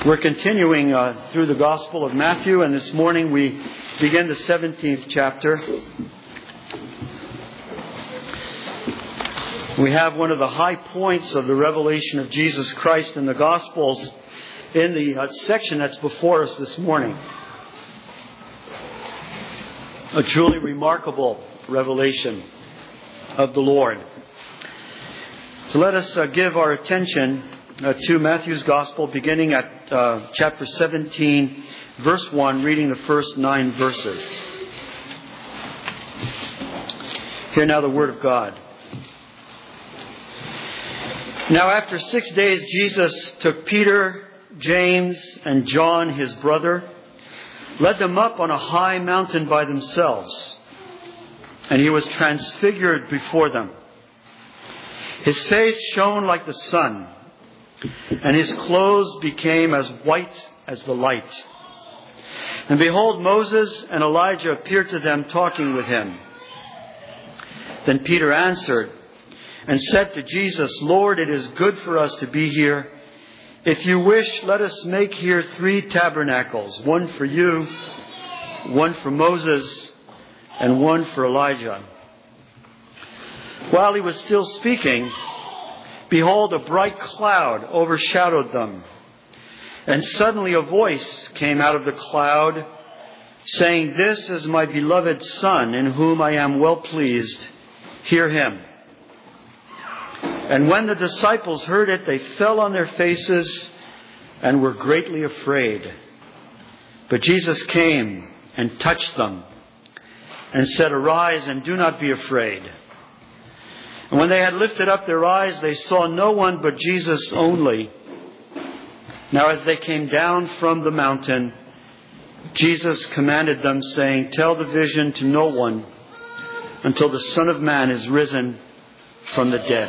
We're continuing through the Gospel of Matthew, and this morning we begin the 17th chapter. We have one of the high points of the revelation of Jesus Christ in the Gospels in the section that's before us this morning. A truly remarkable revelation of the Lord. So let us give our attention to Matthew's Gospel, beginning at chapter 17, verse 1, reading the first 9 verses. Hear now the Word of God. Now after 6 days, Jesus took Peter, James, and John, his brother, led them up on a high mountain by themselves, and he was transfigured before them. His face shone like the sun, and his clothes became as white as the light. And behold, Moses and Elijah appeared to them, talking with him. Then Peter answered and said to Jesus, "Lord, it is good for us to be here. If you wish, let us make here 3 tabernacles, one for you, one for Moses, and one for Elijah." While he was still speaking, behold, a bright cloud overshadowed them. And suddenly a voice came out of the cloud, saying, "This is my beloved Son, in whom I am well pleased. Hear him." And when the disciples heard it, they fell on their faces and were greatly afraid. But Jesus came and touched them and said, "Arise and do not be afraid." And when they had lifted up their eyes, they saw no one but Jesus only. Now as they came down from the mountain, Jesus commanded them, saying, "Tell the vision to no one until the Son of Man is risen from the dead."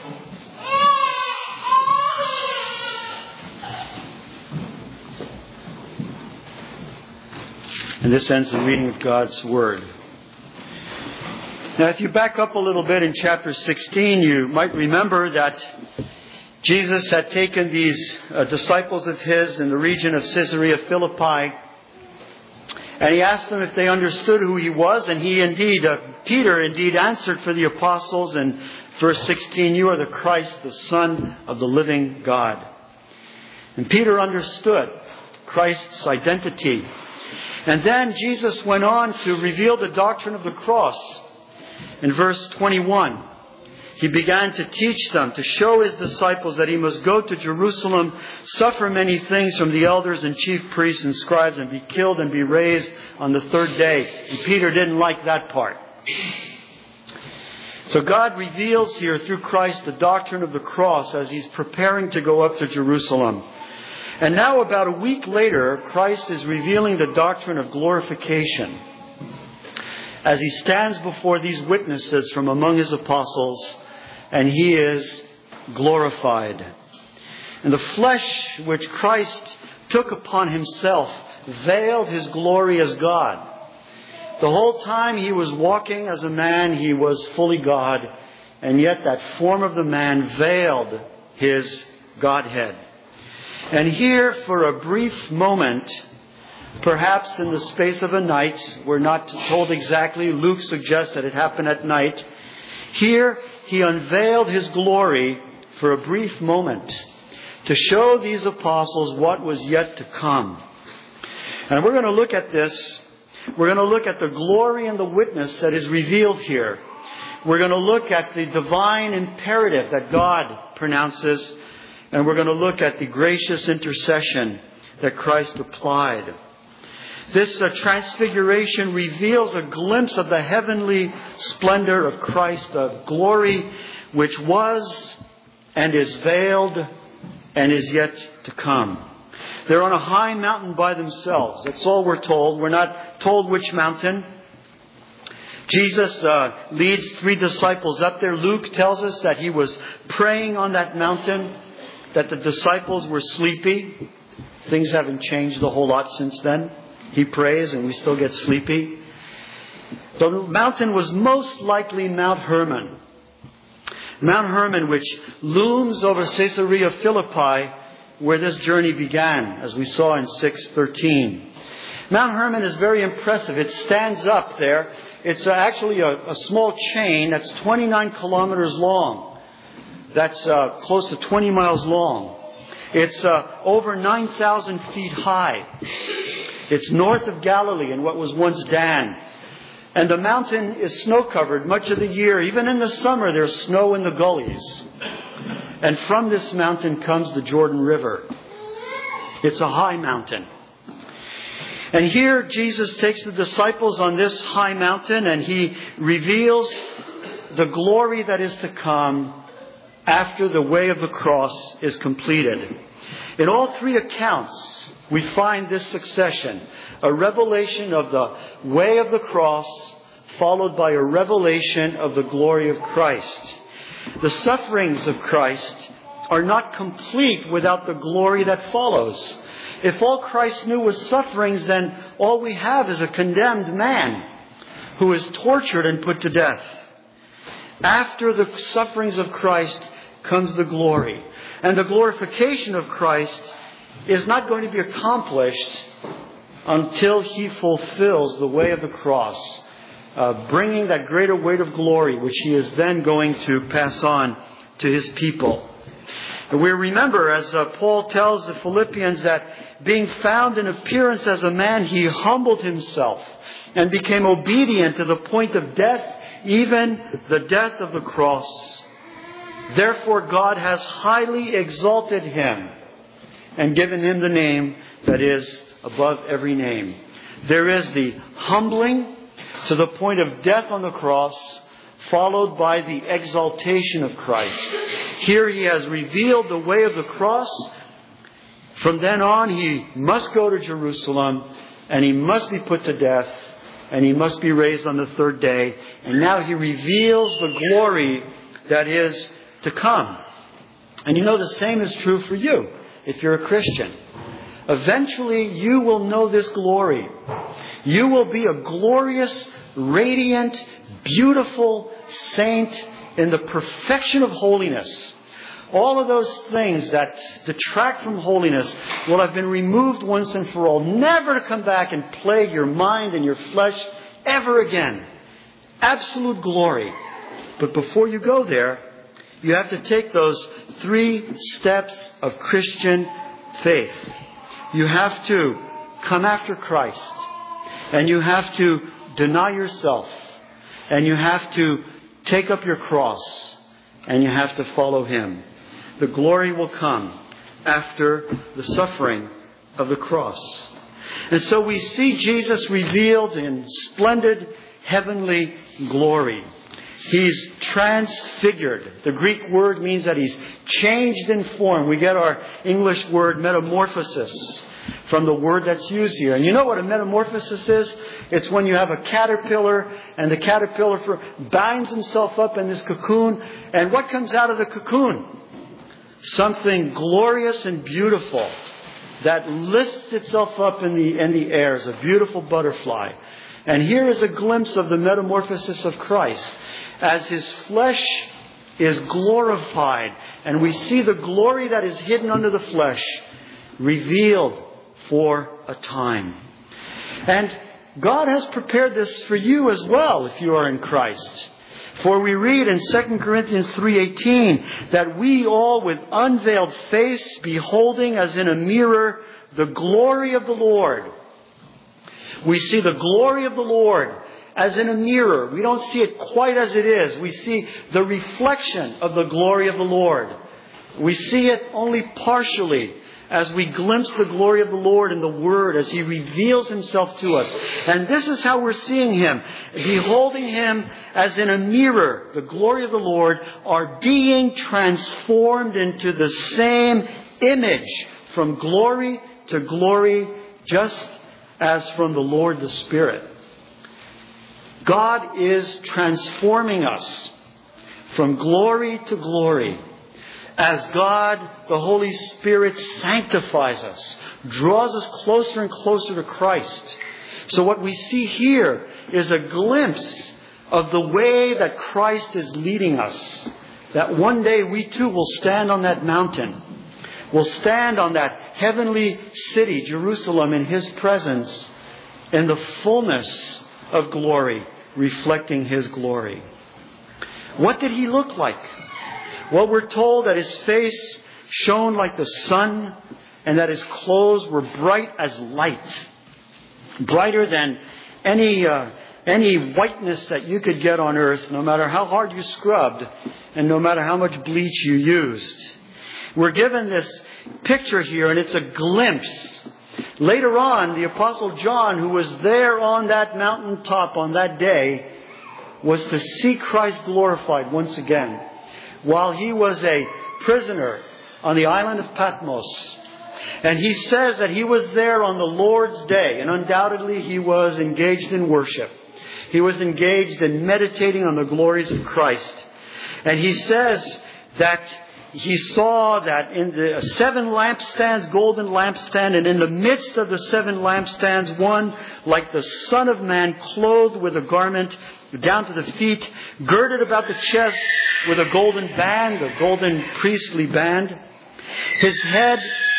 And this ends the reading of God's Word. Now, if you back up a little bit in chapter 16, you might remember that Jesus had taken these disciples of his in the region of Caesarea Philippi, and he asked them if they understood who he was, and Peter indeed answered for the apostles in verse 16, "You are the Christ, the Son of the living God." And Peter understood Christ's identity. And then Jesus went on to reveal the doctrine of the cross. In verse 21, he began to teach them, to show his disciples that he must go to Jerusalem, suffer many things from the elders and chief priests and scribes, and be killed and be raised on the 3rd day. And Peter didn't like that part. So God reveals here through Christ the doctrine of the cross as he's preparing to go up to Jerusalem. And now about a week later, Christ is revealing the doctrine of glorification as he stands before these witnesses from among his apostles, and he is glorified. And the flesh which Christ took upon himself veiled his glory as God. The whole time he was walking as a man, he was fully God, and yet that form of the man veiled his Godhead. And here, for a brief moment, perhaps in the space of a night, we're not told exactly, Luke suggests that it happened at night. Here, he unveiled his glory for a brief moment to show these apostles what was yet to come. And we're going to look at this. We're going to look at the glory and the witness that is revealed here. We're going to look at the divine imperative that God pronounces. And we're going to look at the gracious intercession that Christ applied. This transfiguration reveals a glimpse of the heavenly splendor of Christ, of glory which was and is veiled and is yet to come. They're on a high mountain by themselves. That's all we're told. We're not told which mountain. Jesus leads 3 disciples up there. Luke tells us that he was praying on that mountain, that the disciples were sleepy. Things haven't changed a whole lot since then. He prays and we still get sleepy. The mountain was most likely Mount Hermon. Mount Hermon, which looms over Caesarea Philippi where this journey began, as we saw in 6:13. Mount Hermon is very impressive. It stands up there. It's actually a small chain that's 29 kilometers long. That's close to 20 miles long. It's over 9,000 feet high. It's north of Galilee in what was once Dan. And the mountain is snow-covered much of the year. Even in the summer, there's snow in the gullies. And from this mountain comes the Jordan River. It's a high mountain. And here Jesus takes the disciples on this high mountain and He reveals the glory that is to come after the way of the cross is completed. In all three accounts, we find this succession. A revelation of the way of the cross, followed by a revelation of the glory of Christ. The sufferings of Christ are not complete without the glory that follows. If all Christ knew was sufferings, then all we have is a condemned man who is tortured and put to death. After the sufferings of Christ comes the glory. And the glorification of Christ is not going to be accomplished until He fulfills the way of the cross, bringing that greater weight of glory, which He is then going to pass on to His people. And we remember, as Paul tells the Philippians, that being found in appearance as a man, He humbled Himself and became obedient to the point of death, even the death of the cross. Therefore God has highly exalted Him and given Him the name that is above every name. There is the humbling to the point of death on the cross, followed by the exaltation of Christ. Here He has revealed the way of the cross. From then on, He must go to Jerusalem, and He must be put to death, and He must be raised on the third day. And now He reveals the glory that is to come. And you know, the same is true for you if you're a Christian. Eventually, you will know this glory. You will be a glorious, radiant, beautiful saint in the perfection of holiness. All of those things that detract from holiness will have been removed once and for all, never to come back and plague your mind and your flesh ever again. Absolute glory. But before you go there, you have to take those 3 steps of Christian faith. You have to come after Christ, and you have to deny yourself, and you have to take up your cross, and you have to follow Him. The glory will come after the suffering of the cross. And so we see Jesus revealed in splendid heavenly glory. He's transfigured. The Greek word means that He's changed in form. We get our English word metamorphosis from the word that's used here. And you know what a metamorphosis is? It's when you have a caterpillar and the caterpillar binds himself up in this cocoon. And what comes out of the cocoon? Something glorious and beautiful that lifts itself up in the air as a beautiful butterfly. And here is a glimpse of the metamorphosis of Christ as His flesh is glorified. And we see the glory that is hidden under the flesh revealed for a time. And God has prepared this for you as well if you are in Christ. For we read in 2 Corinthians 3:18 that we all with unveiled face, beholding as in a mirror the glory of the Lord. We see the glory of the Lord as in a mirror. We don't see it quite as it is. We see the reflection of the glory of the Lord. We see it only partially as we glimpse the glory of the Lord in the Word as He reveals Himself to us. And this is how we're seeing Him. Beholding Him as in a mirror, the glory of the Lord, are being transformed into the same image from glory to glory, just as from the Lord the Spirit. God is transforming us from glory to glory as God, the Holy Spirit, sanctifies us, draws us closer and closer to Christ. So what we see here is a glimpse of the way that Christ is leading us. That one day we too will stand on that mountain, will stand on that heavenly city, Jerusalem, in His presence in the fullness of glory, reflecting His glory. What did He look like? Well, we're told that His face shone like the sun and that His clothes were bright as light. Brighter than any whiteness that you could get on earth, no matter how hard you scrubbed and no matter how much bleach you used. We're given this picture here, and it's a glimpse. Later on, the Apostle John, who was there on that mountaintop on that day, was to see Christ glorified once again, while he was a prisoner on the island of Patmos. And he says that he was there on the Lord's day, and undoubtedly he was engaged in worship. He was engaged in meditating on the glories of Christ. And he says that he saw that in the 7 lampstands, golden lampstand, and in the midst of the 7 lampstands, one like the Son of Man, clothed with a garment down to the feet, girded about the chest with a golden band, a golden priestly band. His head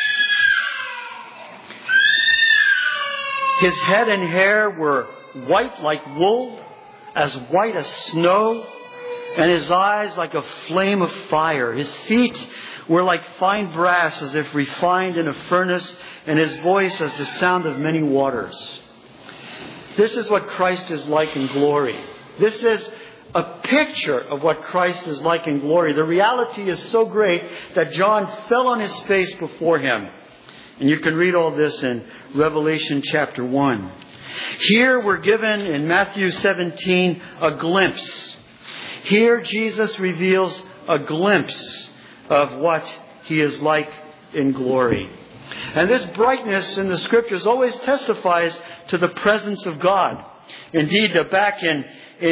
and hair were white like wool, as white as snow, and his eyes like a flame of fire. His feet were like fine brass, as if refined in a furnace, and his voice as the sound of many waters. This is what Christ is like in glory. This is a picture of what Christ is like in glory. The reality is so great that John fell on his face before Him. And you can read all this in Revelation chapter 1. Here we're given in Matthew 17 a glimpse. Here Jesus reveals a glimpse of what He is like in glory. And this brightness in the Scriptures always testifies to the presence of God. Indeed, back in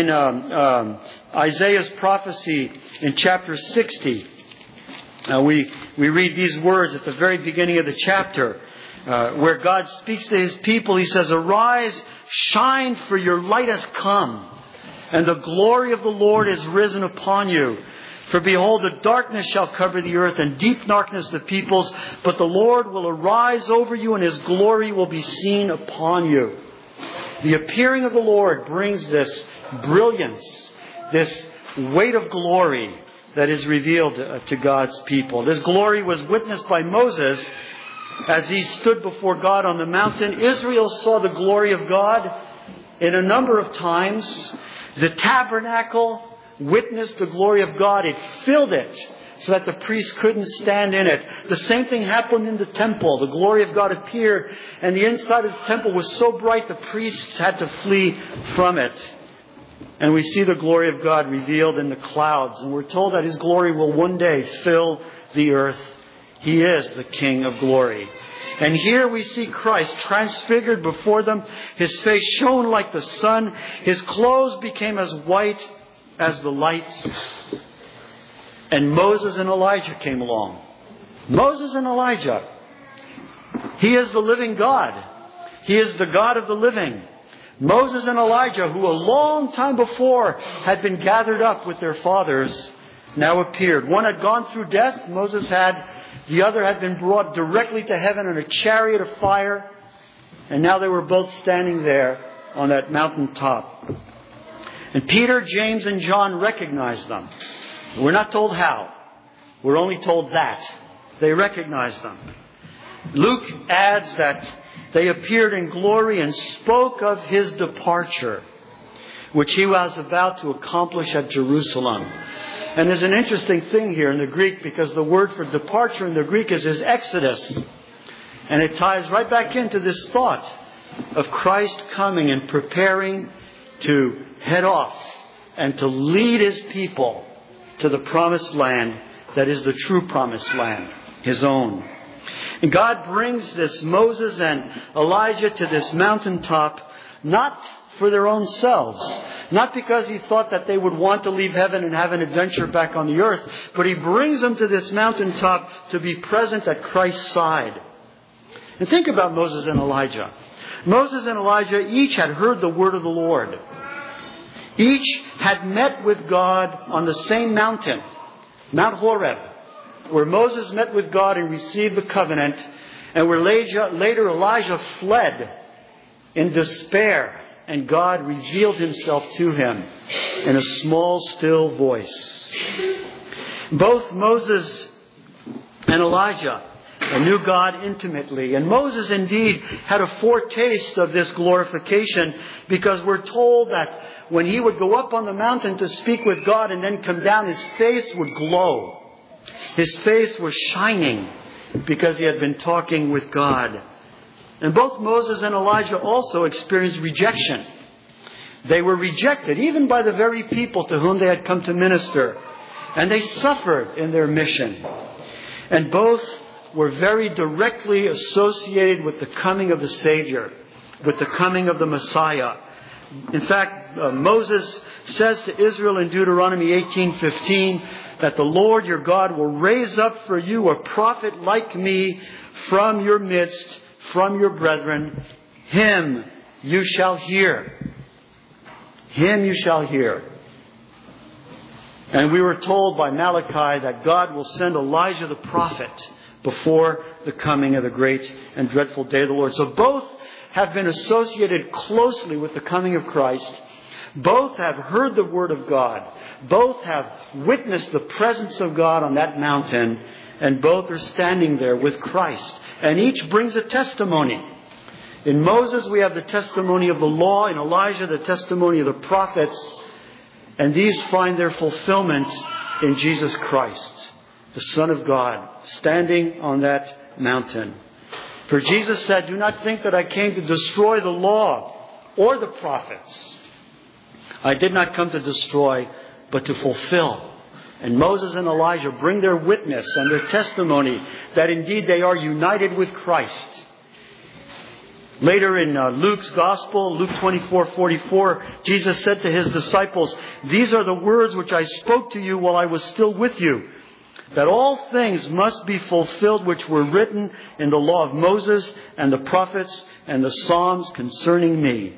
Isaiah's prophecy in chapter 60, we read these words at the very beginning of the chapter, where God speaks to His people. He says, "Arise, shine, for your light has come, and the glory of the Lord is risen upon you. For behold, the darkness shall cover the earth, and deep darkness the peoples. But the Lord will arise over you, and His glory will be seen upon you." The appearing of the Lord brings this brilliance, this weight of glory that is revealed to God's people. This glory was witnessed by Moses as he stood before God on the mountain. Israel saw the glory of God in a number of times. The tabernacle witnessed the glory of God. It filled it so that the priests couldn't stand in it. The same thing happened in the temple. The glory of God appeared, and the inside of the temple was so bright the priests had to flee from it. And we see the glory of God revealed in the clouds. And we're told that His glory will one day fill the earth. He is the King of glory. And here we see Christ transfigured before them. His face shone like the sun. His clothes became as white as the light. And Moses and Elijah came along. Moses and Elijah. He is the living God. He is the God of the living. Moses and Elijah, who a long time before had been gathered up with their fathers, now appeared. One had gone through death, Moses had. The other had been brought directly to heaven in a chariot of fire. And now they were both standing there on that mountaintop. And Peter, James, and John recognized them. We're not told how. We're only told that. They recognized them. Luke adds that they appeared in glory and spoke of His departure, which He was about to accomplish at Jerusalem. And there's an interesting thing here in the Greek, because the word for departure in the Greek is His exodus. And it ties right back into this thought of Christ coming and preparing to head off and to lead His people to the promised land that is the true promised land, His own. And God brings this Moses and Elijah to this mountaintop, not for their own selves, not because He thought that they would want to leave heaven and have an adventure back on the earth, but He brings them to this mountaintop to be present at Christ's side. And think about Moses and Elijah. Moses and Elijah each had heard the word of the Lord. Each had met with God on the same mountain, Mount Horeb. where Moses met with God and received the covenant, and where later Elijah fled in despair, and God revealed himself to him in a small, still voice. Both Moses and Elijah knew God intimately. And Moses indeed had a foretaste of this glorification, because we're told that when he would go up on the mountain to speak with God and then come down, his face would glow. His face was shining because he had been talking with God. And both Moses and Elijah also experienced rejection. They were rejected even by the very people to whom they had come to minister. And they suffered in their mission. And both were very directly associated with the coming of the Savior, with the coming of the Messiah. In fact, Moses says to Israel in Deuteronomy 18:15 that the Lord your God will raise up for you a prophet like me from your midst, from your brethren. Him you shall hear. Him you shall hear. And we were told by Malachi that God will send Elijah the prophet before the coming of the great and dreadful day of the Lord. So both have been associated closely with the coming of Christ. Both have heard the word of God. Both have witnessed the presence of God on that mountain. And both are standing there with Christ. And each brings a testimony. In Moses we have the testimony of the law. In Elijah the testimony of the prophets. And these find their fulfillment in Jesus Christ, the Son of God, standing on that mountain. For Jesus said, "Do not think that I came to destroy the law or the prophets. I did not come to destroy, but to fulfill." And Moses and Elijah bring their witness and their testimony that indeed they are united with Christ. Later in Luke's Gospel, Luke 24:44, Jesus said to his disciples, "These are the words which I spoke to you while I was still with you, that all things must be fulfilled which were written in the law of Moses and the prophets and the Psalms concerning me."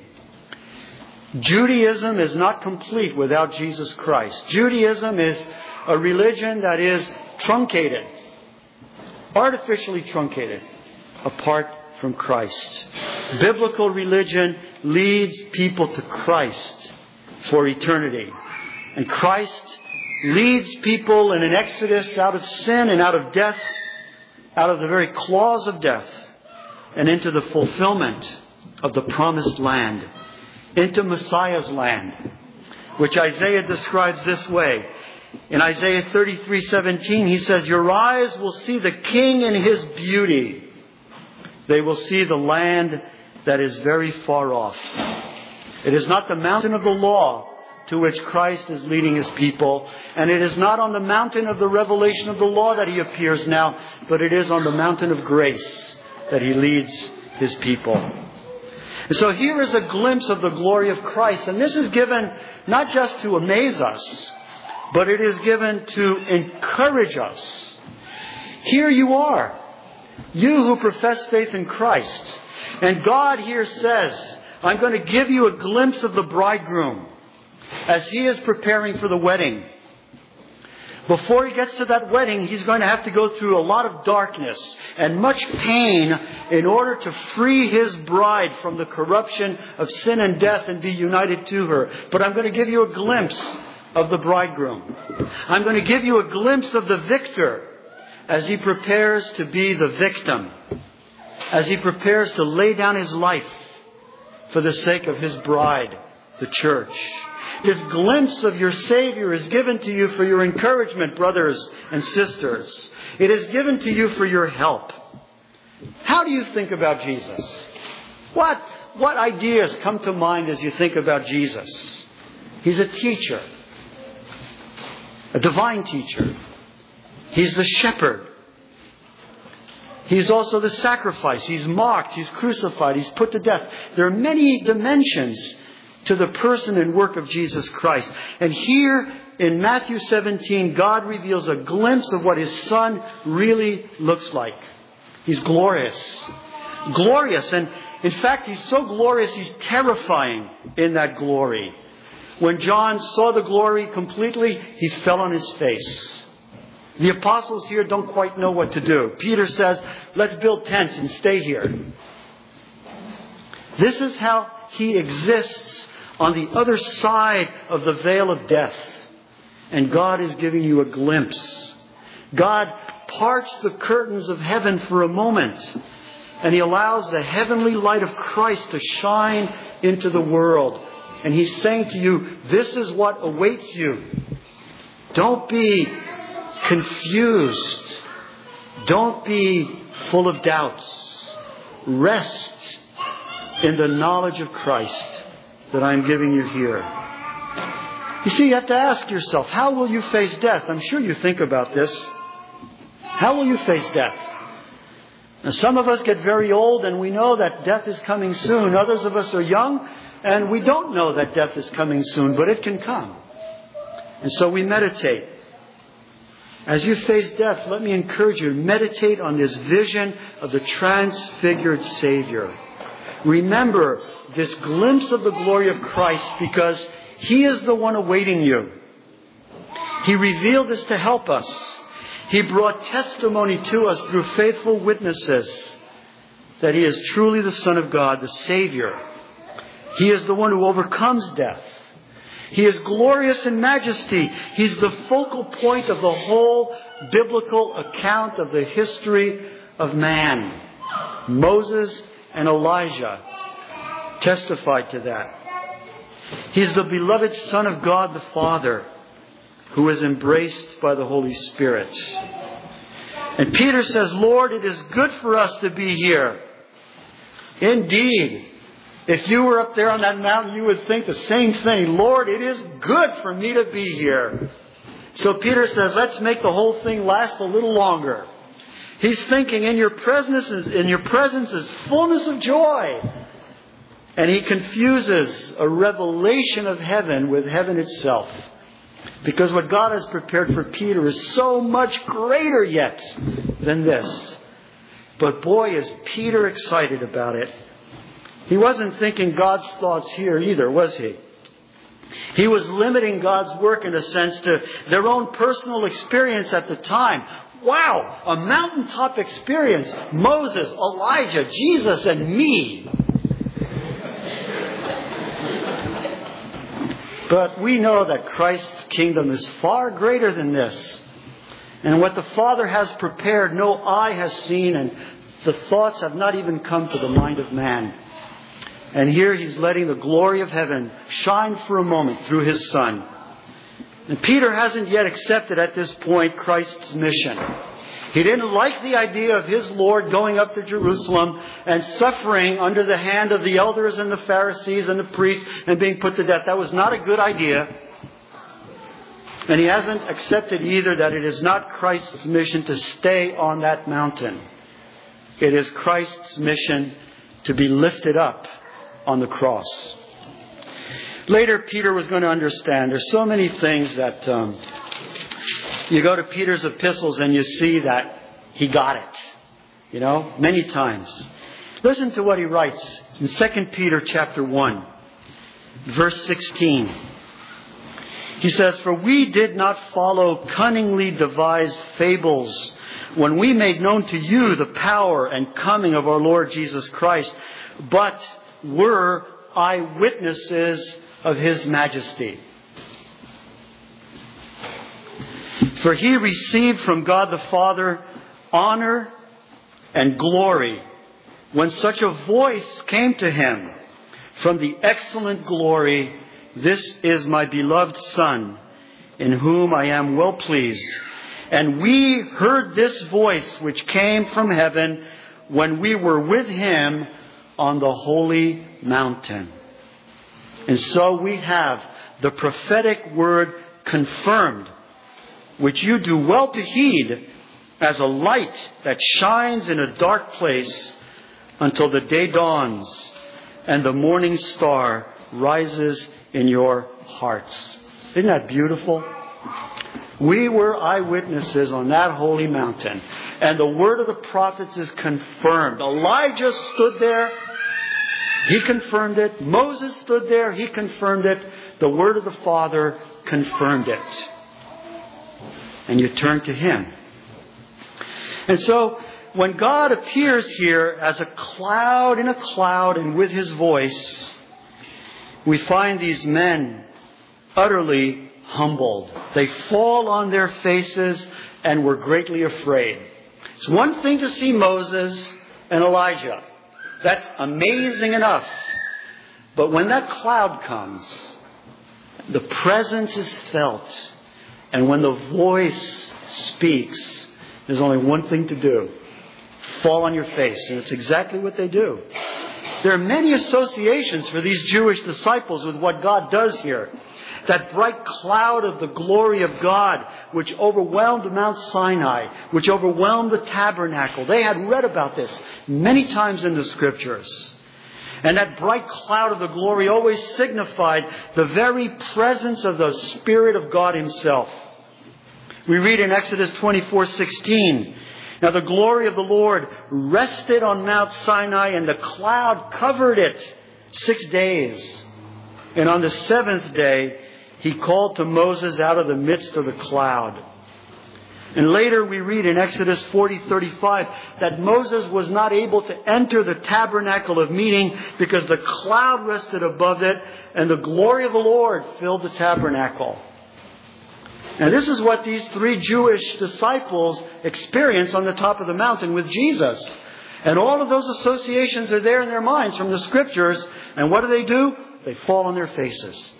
Judaism is not complete without Jesus Christ. Judaism is a religion that is truncated, artificially truncated, apart from Christ. Biblical religion leads people to Christ for eternity. And Christ leads people in an exodus out of sin and out of death, out of the very claws of death, and into the fulfillment of the promised land, into Messiah's land, which Isaiah describes this way. In Isaiah 33:17, he says, "Your eyes will see the King in his beauty. They will see the land that is very far off." It is not the mountain of the law to which Christ is leading his people. And it is not on the mountain of the revelation of the law that he appears now, but it is on the mountain of grace that he leads his people. And so here is a glimpse of the glory of Christ. And this is given not just to amaze us, but it is given to encourage us. Here you are, you who profess faith in Christ. And God here says, "I'm going to give you a glimpse of the bridegroom as he is preparing for the wedding." Before he gets to that wedding, he's going to have to go through a lot of darkness and much pain in order to free his bride from the corruption of sin and death and be united to her. But I'm going to give you a glimpse of the bridegroom. I'm going to give you a glimpse of the victor as he prepares to be the victim, as he prepares to lay down his life for the sake of his bride, the church. This glimpse of your Savior is given to you for your encouragement, brothers and sisters. It is given to you for your help. How do you think about Jesus? What ideas come to mind as you think about Jesus? He's a teacher, a divine teacher. He's the shepherd. He's also the sacrifice. He's mocked. He's crucified. He's put to death. There are many dimensions to the person and work of Jesus Christ. And here in Matthew 17, God reveals a glimpse of what his Son really looks like. He's glorious. Glorious. And in fact, he's so glorious, he's terrifying in that glory. When John saw the glory completely, he fell on his face. The apostles here don't quite know what to do. Peter says, let's build tents and stay here. This is how he exists on the other side of the veil of death. And God is giving you a glimpse. God parts the curtains of heaven for a moment. And He allows the heavenly light of Christ to shine into the world. And He's saying to you, this is what awaits you. Don't be confused. Don't be full of doubts. Rest in the knowledge of Christ that I'm giving you here. You see, you have to ask yourself, how will you face death? I'm sure you think about this. How will you face death? Now, some of us get very old and we know that death is coming soon. Others of us are young and we don't know that death is coming soon, but it can come. And so we meditate. As you face death, let me encourage you to meditate on this vision of the transfigured Savior. Remember this glimpse of the glory of Christ because He is the one awaiting you. He revealed this to help us. He brought testimony to us through faithful witnesses that He is truly the Son of God, the Savior. He is the one who overcomes death. He is glorious in majesty. He's the focal point of the whole biblical account of the history of man. Moses and Elijah testified to that. He's the beloved Son of God the Father, who is embraced by the Holy Spirit. And Peter says, Lord, it is good for us to be here. Indeed, if you were up there on that mountain, you would think the same thing. Lord, it is good for me to be here. So Peter says, let's make the whole thing last a little longer. He's thinking, in your presence is fullness of joy. And he confuses a revelation of heaven with heaven itself. Because what God has prepared for Peter is so much greater yet than this. But boy, is Peter excited about it. He wasn't thinking God's thoughts here either, was he? He was limiting God's work in a sense to their own personal experience at the time. Wow, a mountaintop experience. Moses, Elijah, Jesus, and me. But we know that Christ's kingdom is far greater than this. And what the Father has prepared, no eye has seen, and the thoughts have not even come to the mind of man. And here He's letting the glory of heaven shine for a moment through His Son. And Peter hasn't yet accepted at this point Christ's mission. He didn't like the idea of his Lord going up to Jerusalem and suffering under the hand of the elders and the Pharisees and the priests and being put to death. That was not a good idea. And he hasn't accepted either that it is not Christ's mission to stay on that mountain. It is Christ's mission to be lifted up on the cross. Later, Peter was going to understand. There's so many things that you go to Peter's epistles and you see that he got it. Many times. Listen to what he writes in 2 Peter chapter 1, verse 16. He says, "For we did not follow cunningly devised fables when we made known to you the power and coming of our Lord Jesus Christ, but were eyewitnesses of His majesty. For He received from God the Father honor and glory when such a voice came to Him from the excellent glory, 'This is my beloved Son, in whom I am well pleased.' And we heard this voice which came from heaven when we were with Him on the holy mountain." And so we have the prophetic word confirmed, which you do well to heed as a light that shines in a dark place until the day dawns and the morning star rises in your hearts. Isn't that beautiful? We were eyewitnesses on that holy mountain. And the word of the prophets is confirmed. Elijah stood there. He confirmed it. Moses stood there. He confirmed it. The word of the Father confirmed it. and you turn to Him. And so, when God appears here as a cloud in a cloud and with His voice, we find these men utterly humbled. They fall on their faces and were greatly afraid. It's one thing to see Moses and Elijah. That's amazing enough. But when that cloud comes, the presence is felt. And when the voice speaks, there's only one thing to do. Fall on your face. And it's exactly what they do. There are many associations for these Jewish disciples with what God does here. That bright cloud of the glory of God, which overwhelmed Mount Sinai, which overwhelmed the tabernacle. They had read about this many times in the Scriptures. And that bright cloud of the glory always signified the very presence of the Spirit of God Himself. We read in Exodus 24:16, "Now the glory of the Lord rested on Mount Sinai, and the cloud covered it 6 days. And on the 7th day, He called to Moses out of the midst of the cloud." And later we read in Exodus 40:35 that Moses was not able to enter the tabernacle of meeting because the cloud rested above it and the glory of the Lord filled the tabernacle. And this is what these 3 Jewish disciples experience on the top of the mountain with Jesus. And all of those associations are there in their minds from the Scriptures. And what do? They fall on their faces.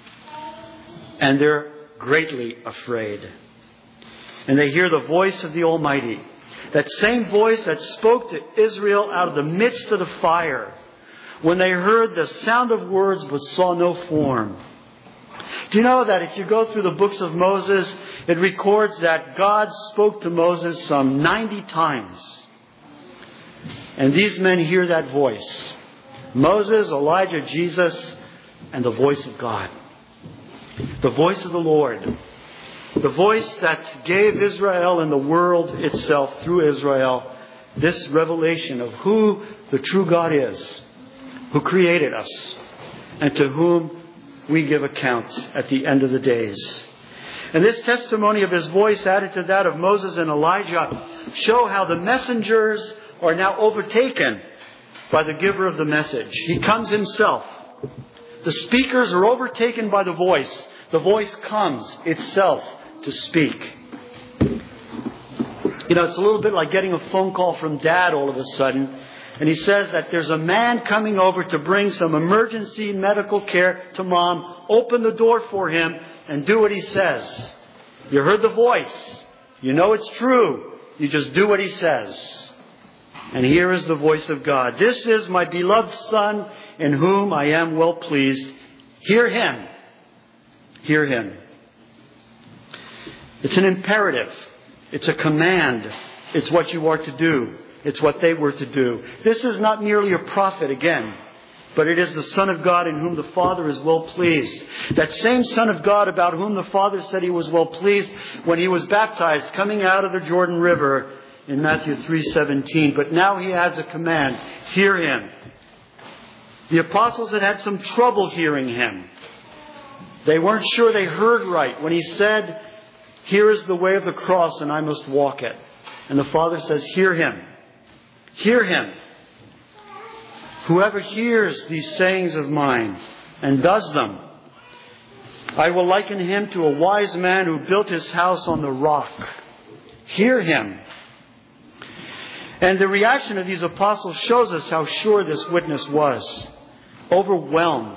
And they're greatly afraid. And they hear the voice of the Almighty. That same voice that spoke to Israel out of the midst of the fire. When they heard the sound of words but saw no form. Do you know that if you go through the books of Moses, it records that God spoke to Moses some 90 times. And these men hear that voice. Moses, Elijah, Jesus, and the voice of God. The voice of the Lord. The voice that gave Israel and the world itself through Israel this revelation of who the true God is, who created us, and to whom we give account at the end of the days. And this testimony of His voice added to that of Moses and Elijah show how the messengers are now overtaken by the giver of the message. He comes Himself. The speakers are overtaken by the voice. The voice comes itself to speak. You know, it's a little bit like getting a phone call from Dad all of a sudden. And he says that there's a man coming over to bring some emergency medical care to Mom. Open the door for him and do what he says. You heard the voice. You know it's true. You just do what he says. And here is the voice of God. "This is my beloved Son in whom I am well pleased. Hear Him." Hear Him. It's an imperative. It's a command. It's what you are to do. It's what they were to do. This is not merely a prophet again, but it is the Son of God in whom the Father is well pleased. That same Son of God about whom the Father said He was well pleased when He was baptized coming out of the Jordan River in Matthew 3:17. But now He has a command. Hear Him. The apostles had some trouble hearing Him. They weren't sure they heard right when He said, "Here is the way of the cross and I must walk it." And the Father says, "Hear Him. Hear Him. Whoever hears these sayings of mine and does them, I will liken him to a wise man who built his house on the rock." Hear Him. And the reaction of these apostles shows us how sure this witness was. Overwhelmed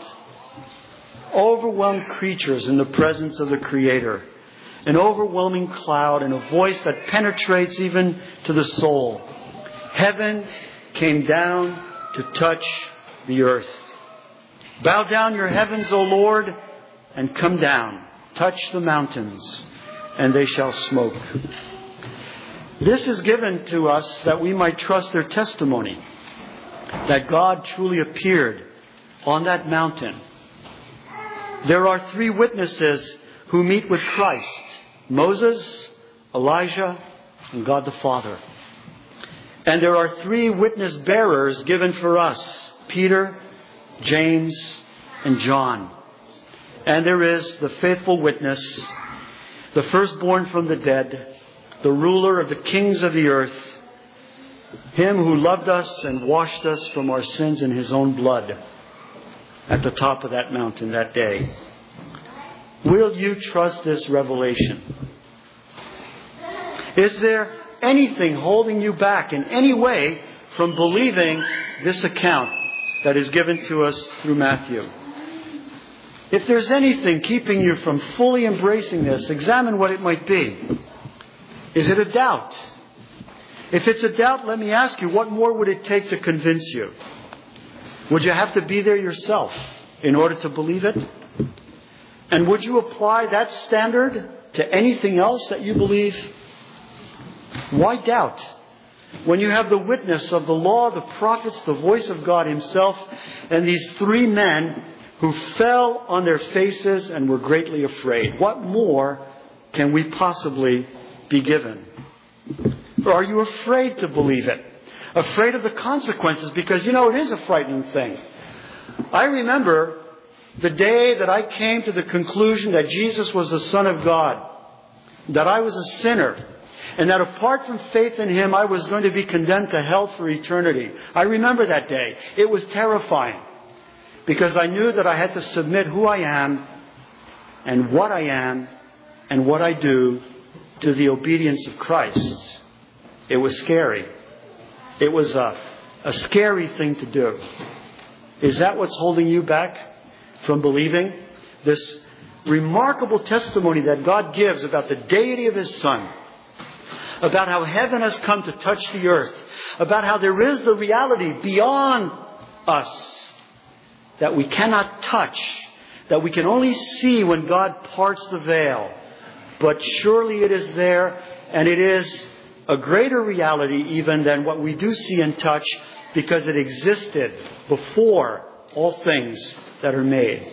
creatures in the presence of the Creator. An overwhelming cloud and a voice that penetrates even to the soul. Heaven came down to touch the earth. "Bow down your heavens, O Lord, and come down. Touch the mountains, and they shall smoke." This is given to us that we might trust their testimony. That God truly appeared on that mountain. There are 3 witnesses who meet with Christ. Moses, Elijah, and God the Father. And there are 3 witness bearers given for us. Peter, James, and John. And there is the faithful witness the firstborn from the dead, the ruler of the kings of the earth, Him who loved us and washed us from our sins in His own blood at the top of that mountain that day. Will you trust this revelation? Is there anything holding you back in any way from believing this account that is given to us through Matthew? If there's anything keeping you from fully embracing this, examine what it might be. Is it a doubt? If it's a doubt, let me ask you, what more would it take to convince you? Would you have to be there yourself in order to believe it? And would you apply that standard to anything else that you believe? Why doubt? When you have the witness of the law, the prophets, the voice of God Himself, and these three men who fell on their faces and were greatly afraid. What more can we possibly be given? Or are you afraid to believe it? Afraid of the consequences? Because, it is a frightening thing. I remember the day that I came to the conclusion that Jesus was the Son of God, that I was a sinner, and that apart from faith in Him, I was going to be condemned to hell for eternity. I remember that day. It was terrifying, because I knew that I had to submit who I am and what I do to the obedience of Christ. It was scary. It was a scary thing to do. Is that what's holding you back from believing? This remarkable testimony that God gives about the deity of His Son, about how heaven has come to touch the earth, about how there is the reality beyond us that we cannot touch, that we can only see when God parts the veil. But surely it is there, and it is a greater reality even than what we do see and touch, because it existed before all things that are made.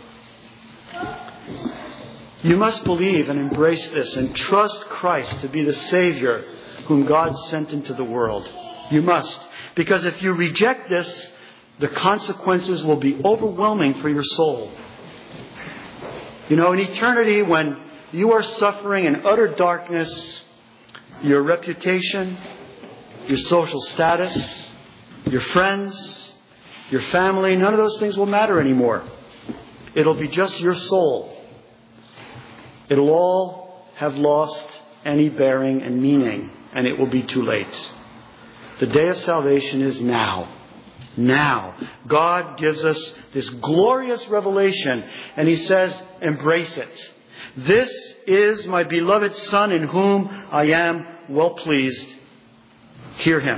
You must believe and embrace this and trust Christ to be the Savior whom God sent into the world. You must. Because if you reject this, the consequences will be overwhelming for your soul. In eternity, when you are suffering in utter darkness, your reputation, your social status, your friends, your family, none of those things will matter anymore. It'll be just your soul. It'll all have lost any bearing and meaning, and it will be too late. The day of salvation is now. Now. God gives us this glorious revelation, and He says, embrace it. This is my beloved Son in whom I am well pleased. Hear Him.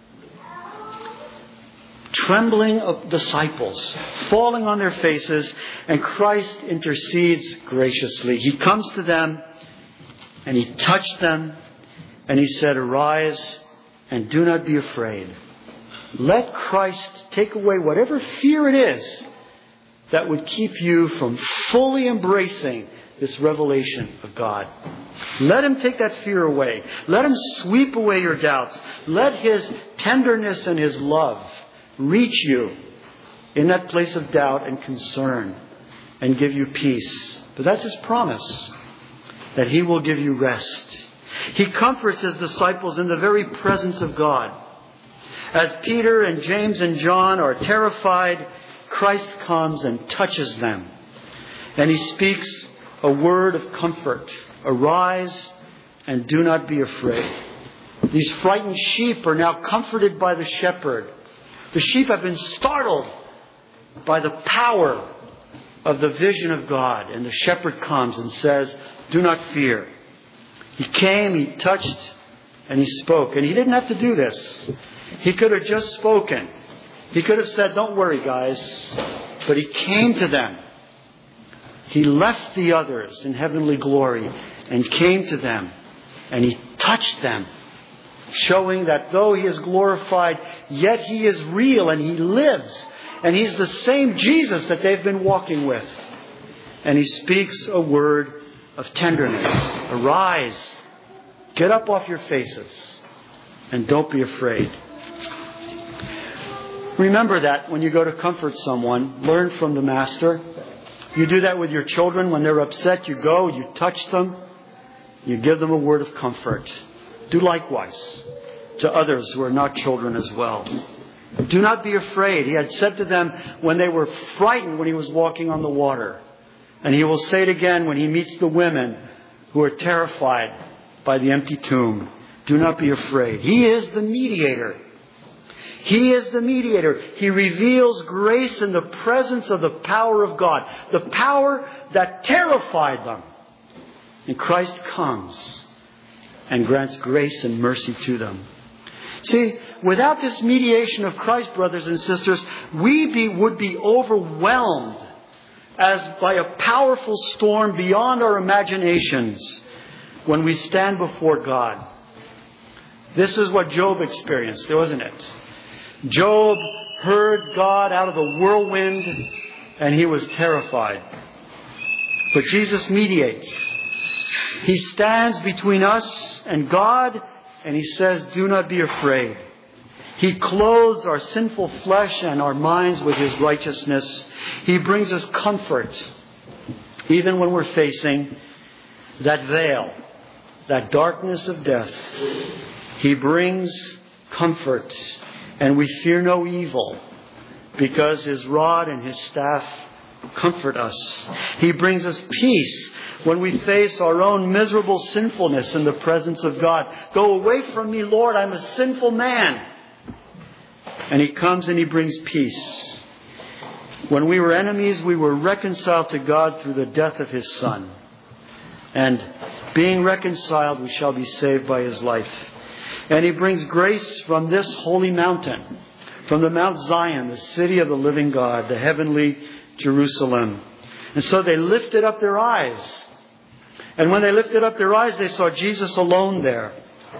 Trembling of disciples, falling on their faces, and Christ intercedes graciously. He comes to them, and He touched them, and He said, arise and do not be afraid. Let Christ take away whatever fear it is that would keep you from fully embracing this revelation of God. Let Him take that fear away. Let Him sweep away your doubts. Let His tenderness and His love reach you in that place of doubt and concern and give you peace. But that's His promise, that He will give you rest. He comforts His disciples in the very presence of God. As Peter and James and John are terrified, Christ comes and touches them. And He speaks a word of comfort. Arise and do not be afraid. These frightened sheep are now comforted by the shepherd. The sheep have been startled by the power of the vision of God. And the shepherd comes and says, do not fear. He came, He touched, and He spoke. And He didn't have to do this. He could have just spoken. He could have said, don't worry, guys. But He came to them. He left the others in heavenly glory and came to them. And He touched them, showing that though He is glorified, yet He is real and He lives. And He's the same Jesus that they've been walking with. And He speaks a word of tenderness. Arise, get up off your faces, and don't be afraid. Remember that when you go to comfort someone. Learn from the Master. You do that with your children when they're upset. You go, you touch them, You give them a word of comfort. Do likewise to others who are not children as well. Do not be afraid. He had said to them when they were frightened when he was walking on the water. And he will say it again when he meets the women who are terrified by the empty tomb. Do not be afraid. He is the mediator. He is the mediator. He reveals grace in the presence of the power of God. The power that terrified them. And Christ comes and grants grace and mercy to them. See, without this mediation of Christ, brothers and sisters, we would be overwhelmed as by a powerful storm beyond our imaginations when we stand before God. This is what Job experienced, wasn't it? Job heard God out of the whirlwind and he was terrified. But Jesus mediates. He stands between us and God and he says, do not be afraid. He clothes our sinful flesh and our minds with his righteousness. He brings us comfort even when we're facing that veil, that darkness of death. He brings comfort and we fear no evil because his rod and his staff comfort us. He brings us peace when we face our own miserable sinfulness in the presence of God. Go away from me, Lord, I'm a sinful man. And he comes and he brings peace. When we were enemies, we were reconciled to God through the death of his Son. And being reconciled, we shall be saved by his life. And he brings grace from this holy mountain, from the Mount Zion, the city of the living God, the heavenly Jerusalem. And so they lifted up their eyes. And when they lifted up their eyes, they saw Jesus alone there.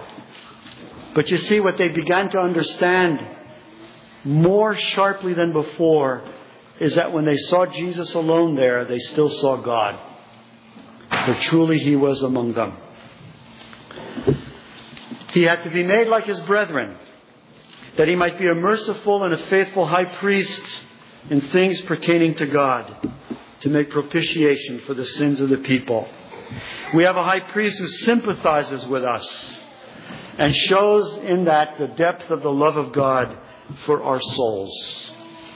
But you see, what they began to understand more sharply than before is that when they saw Jesus alone there, they still saw God. For truly he was among them. He had to be made like his brethren, that he might be a merciful and a faithful high priest in things pertaining to God, to make propitiation for the sins of the people. We have a high priest who sympathizes with us and shows in that the depth of the love of God for our souls.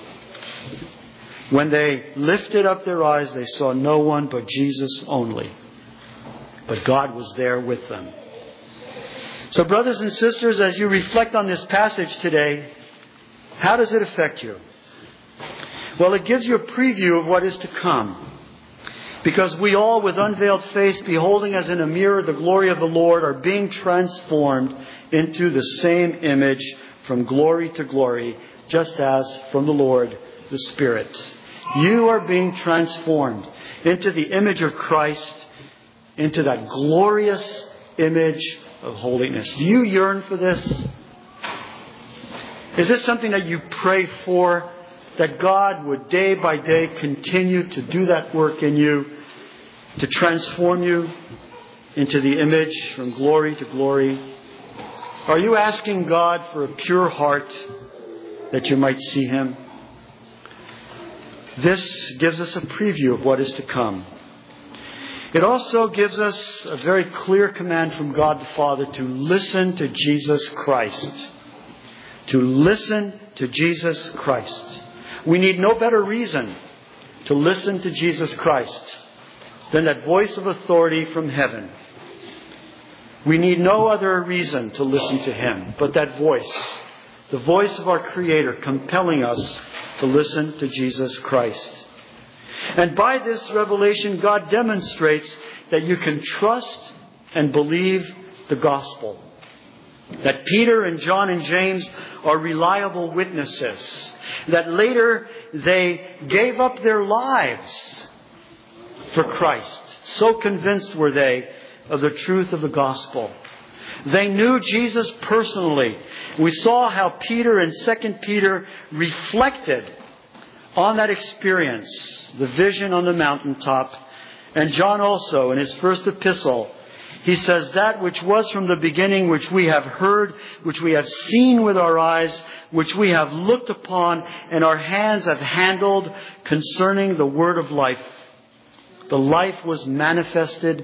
When they lifted up their eyes, they saw no one but Jesus only. But God was there with them. So brothers and sisters, as you reflect on this passage today, how does it affect you? Well, it gives you a preview of what is to come. Because we all, with unveiled face, beholding as in a mirror the glory of the Lord, are being transformed into the same image from glory to glory, just as from the Lord the Spirit. You are being transformed into the image of Christ, into that glorious image of holiness. Do you yearn for this? Is this something that you pray for? That God would day by day continue to do that work in you, to transform you into the image from glory to glory? Are you asking God for a pure heart that you might see him? This gives us a preview of what is to come. It also gives us a very clear command from God the Father to listen to Jesus Christ. To listen to Jesus Christ. We need no better reason to listen to Jesus Christ than that voice of authority from heaven. We need no other reason to listen to him but that voice, the voice of our Creator compelling us to listen to Jesus Christ. And by this revelation, God demonstrates that you can trust and believe the gospel. That Peter and John and James are reliable witnesses. That later they gave up their lives for Christ. So convinced were they of the truth of the gospel. They knew Jesus personally. We saw how Peter in 2 Peter reflected on that experience, the vision on the mountaintop. And John also, in his first epistle, he says, that which was from the beginning, which we have heard, which we have seen with our eyes, which we have looked upon, and our hands have handled concerning the word of life. The life was manifested,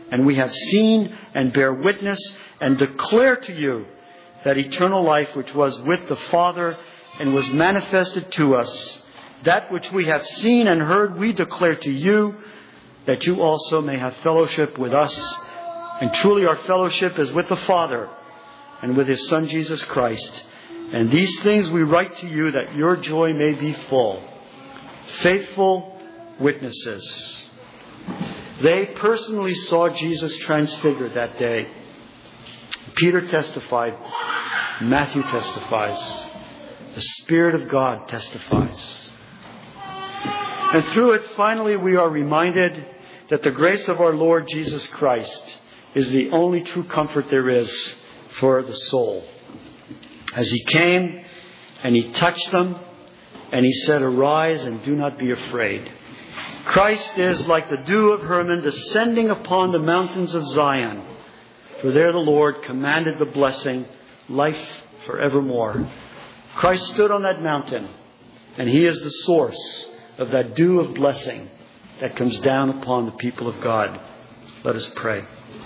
And we have seen and bear witness and declare to you that eternal life which was with the Father and was manifested to us. That which we have seen and heard we declare to you, that you also may have fellowship with us. And truly our fellowship is with the Father and with His Son Jesus Christ. And these things we write to you that your joy may be full. Faithful witnesses. They personally saw Jesus transfigured that day. Peter testified. Matthew testifies. The Spirit of God testifies. And through it, finally, we are reminded that the grace of our Lord Jesus Christ is the only true comfort there is for the soul. As He came and He touched them and He said, "Arise and do not be afraid." Christ is like the dew of Hermon descending upon the mountains of Zion. For there the Lord commanded the blessing, life forevermore. Christ stood on that mountain, and He is the source of that dew of blessing that comes down upon the people of God. Let us pray.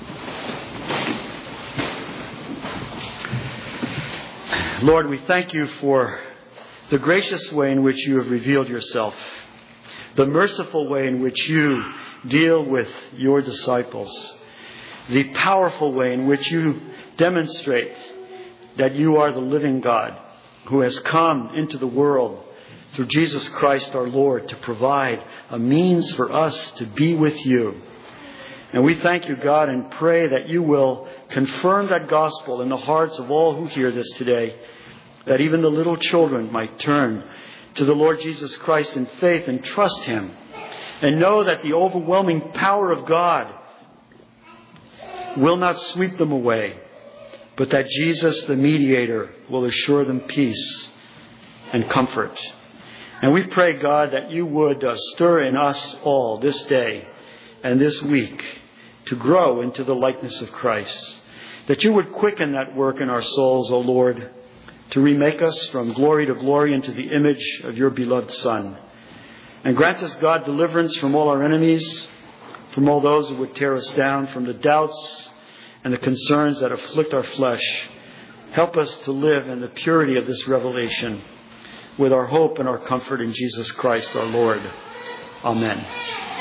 Lord, we thank you for the gracious way in which you have revealed yourself, the merciful way in which you deal with your disciples, the powerful way in which you demonstrate that you are the living God who has come into the world through Jesus Christ our Lord to provide a means for us to be with you. And we thank you, God, and pray that you will confirm that gospel in the hearts of all who hear this today, that even the little children might turn to the Lord Jesus Christ in faith and trust Him, and know that the overwhelming power of God will not sweep them away, but that Jesus, the mediator, will assure them peace and comfort. And we pray, God, that you would stir in us all this day and this week to grow into the likeness of Christ. That you would quicken that work in our souls, O Lord, to remake us from glory to glory into the image of your beloved Son. And grant us, God, deliverance from all our enemies, from all those who would tear us down, from the doubts and the concerns that afflict our flesh. Help us to live in the purity of this revelation with our hope and our comfort in Jesus Christ our Lord. Amen.